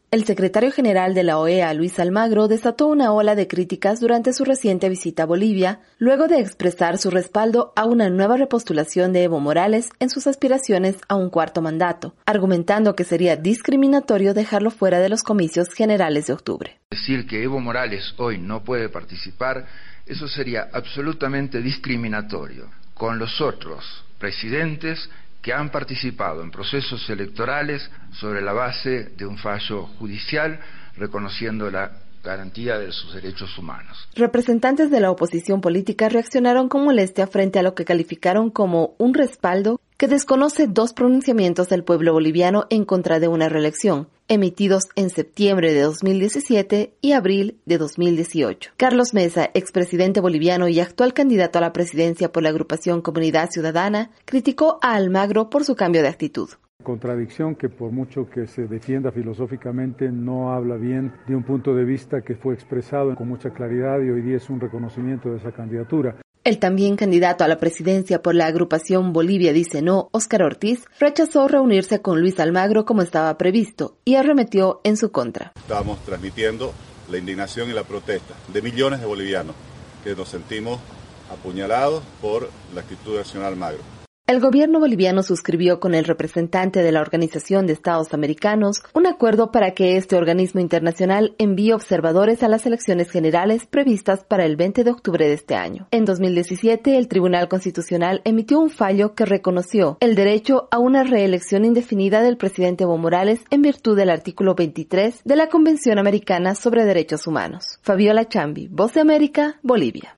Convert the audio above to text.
El secretario general de la OEA, Luis Almagro, desató una ola de críticas durante su reciente visita a Bolivia, luego de expresar su respaldo a una nueva repostulación de Evo Morales en sus aspiraciones a un cuarto mandato, argumentando que sería discriminatorio dejarlo fuera de los comicios generales de octubre. Decir que Evo Morales hoy no puede participar, eso sería absolutamente discriminatorio con los otros presidentes que han participado en procesos electorales sobre la base de un fallo judicial reconociendo la garantía de sus derechos humanos. Representantes de la oposición política reaccionaron con molestia frente a lo que calificaron como un respaldo que desconoce dos pronunciamientos del pueblo boliviano en contra de una reelección, emitidos en septiembre de 2017 y abril de 2018. Carlos Mesa, expresidente boliviano y actual candidato a la presidencia por la agrupación Comunidad Ciudadana, criticó a Almagro por su cambio de actitud. Contradicción que por mucho que se defienda filosóficamente no habla bien de un punto de vista que fue expresado con mucha claridad y hoy día es un reconocimiento de esa candidatura. El también candidato a la presidencia por la agrupación Bolivia Dice No, Óscar Ortiz, rechazó reunirse con Luis Almagro como estaba previsto y arremetió en su contra. Estamos transmitiendo la indignación y la protesta de millones de bolivianos que nos sentimos apuñalados por la actitud del señor Almagro. El gobierno boliviano suscribió con el representante de la Organización de Estados Americanos un acuerdo para que este organismo internacional envíe observadores a las elecciones generales previstas para el 20 de octubre de este año. En 2017, el Tribunal Constitucional emitió un fallo que reconoció el derecho a una reelección indefinida del presidente Evo Morales en virtud del artículo 23 de la Convención Americana sobre Derechos Humanos. Fabiola Chambi, Voz de América, Bolivia.